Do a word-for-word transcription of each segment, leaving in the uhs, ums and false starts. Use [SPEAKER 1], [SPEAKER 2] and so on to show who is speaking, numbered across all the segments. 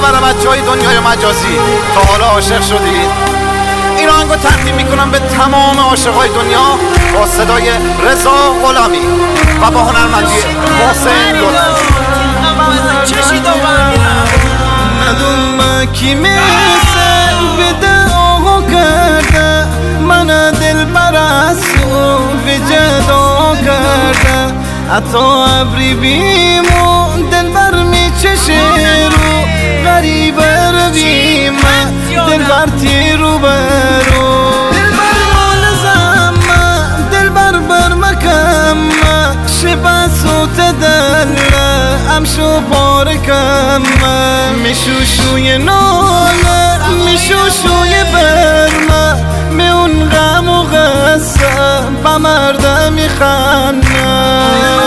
[SPEAKER 1] برای بچه های دنیای مجازی. تا حالا عاشق شدید؟ این آهنگو تقدیم میکنم به تمام عاشقای دنیا با صدای رضا غلامی و با هنرمندی حسین لطفی.
[SPEAKER 2] ندونم کی مثل بده آقا کرده من دل برسو به جدا کرده حتی ابری بیمو دل بر می چشه رو غریب رویم دل بر تیرو برو دل بر مال زمه دل بر بر مکم شبه سوت دل امشو بارکم میشوشوی ناله میشوشوی برمه می اون غم و غصه با مرده میخنه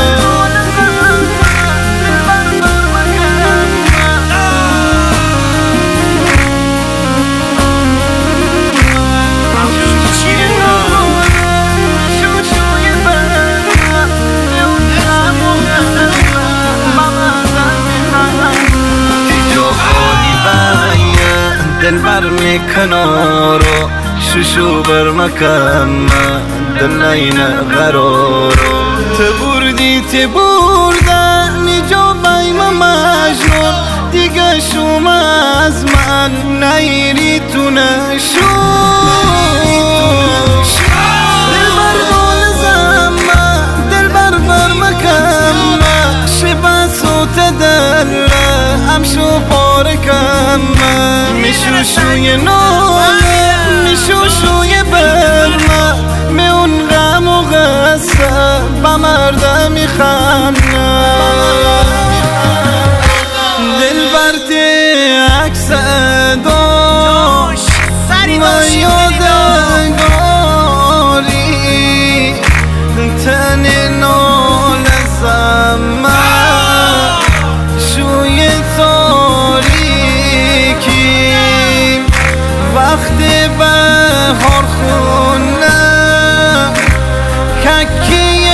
[SPEAKER 2] دل بر می کنارو شوشو بر مکم دل نینه قرارو تبوردی تبوردنی جا بایم مجنون دیگه شوم از من نیری تو نشو دل بر بال زمه دل بر بر مکم شبه سوت دل همشو پارکم میشوشوی ناله میشوشوی برمه می اون غم و غصه با مرده میخنه دل برتی عکس داشت و یادگاری تن نال زمه شوی وقتی بهار خونه ککی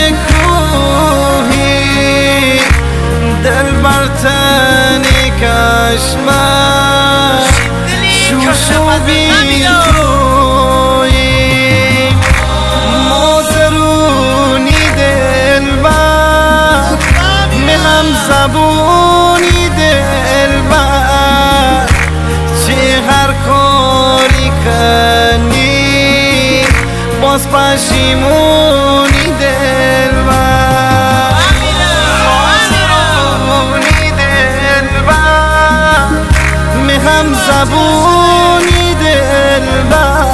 [SPEAKER 2] کوهی دل بر تنی کشمه شوشو بی تویی مازرونی دل بر می هم زبونی دل بر چه هر کاری کنی باز پشیمونی دل بر مازرونی دل بر می هم زبونی دل بر